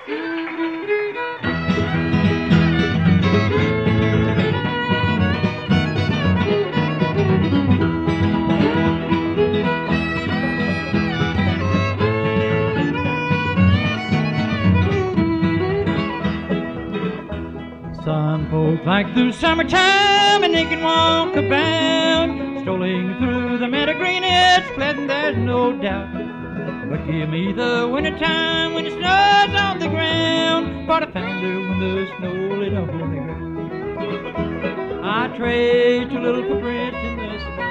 Some folks like the summertime and they can walk about, strolling through the meadow green, it's pleasant, there's no doubt. But give me the wintertime when it snows on the ground, for I found her when the snow lit up on the ground. I trade two little footprints in the snow.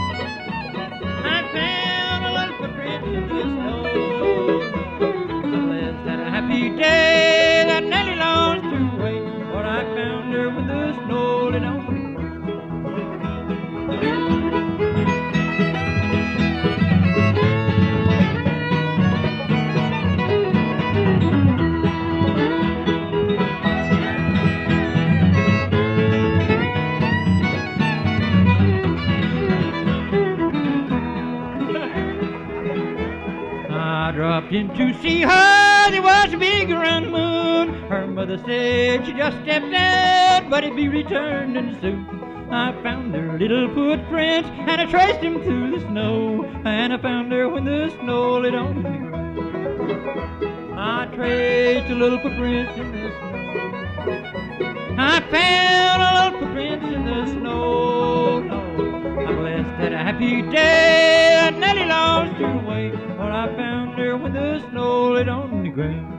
I found a little footprint in the snow. I'm blessed that a happy day that Nellie lost her way, for I found her when the snow lit on the ground. I dropped in to see her, there was a big round moon. Her mother said she just stepped out, but he'd be returning soon. I found her little footprints, and I traced him through the snow, and I found her when the snow lit on the ground. I traced the little footprints in the snow. I found a little footprints in the snow. I'm blessed that a happy day that Nellie lost her way, for I found her when the snow lit on the ground.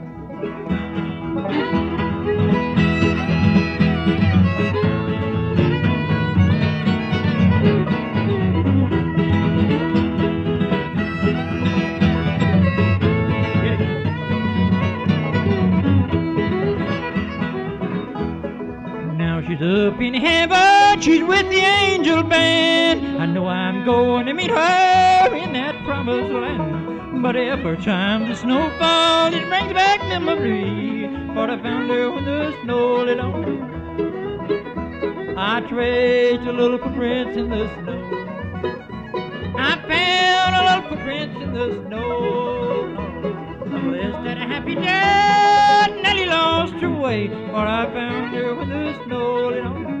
Now she's up in heaven, she's with the angel band. I know I'm going to meet her in that promised land. But every time the snow falls, it brings back memory, for I found her when the snow lit on the ground. I traced a little footprints in the snow. I found a little footprints in the snow. I'm blessed that a happy day Nellie lost her way, for I found her when the snow lit on the ground.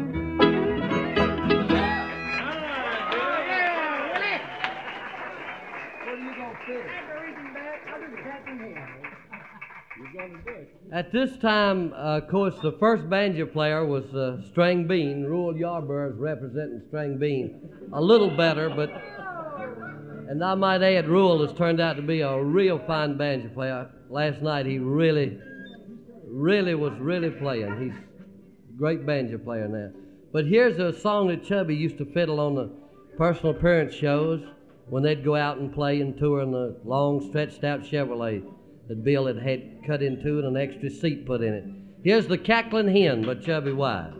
At this time, of course, the first banjo player was String Bean. Ruel Yarborough is representing String Bean. A little better, but... And I might add, Ruel has turned out to be a real fine banjo player. Last night, he really was playing. He's a great banjo player now. But here's a song that Chubby used to fiddle on the personal appearance shows when they'd go out and play and tour in the long, stretched-out Chevrolet that Bill had cut into and an extra seat put in it. Here's the Cackling Hen by Chubby Wise.